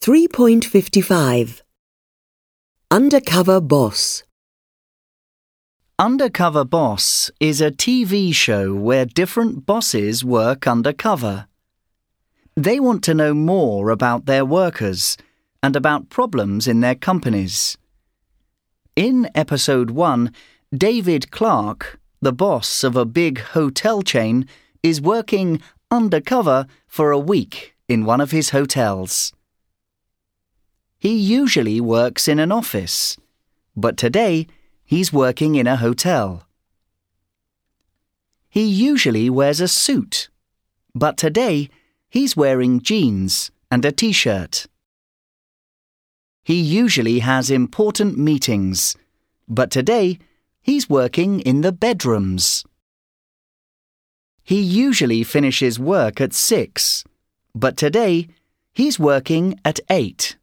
3.55 Undercover Boss. Undercover Boss is a TV show where different bosses work undercover. They want to know more about their workers and about problems in their companies. In episode 1, David Clark, the boss of a big hotel chain, is working undercover for a week in one of his hotels. He usually works in an office, but today he's working in a hotel. He usually wears a suit, but today he's wearing jeans and a t-shirt. He usually has important meetings, but today he's working in the bedrooms. He usually finishes work at 6, but today he's working at 8.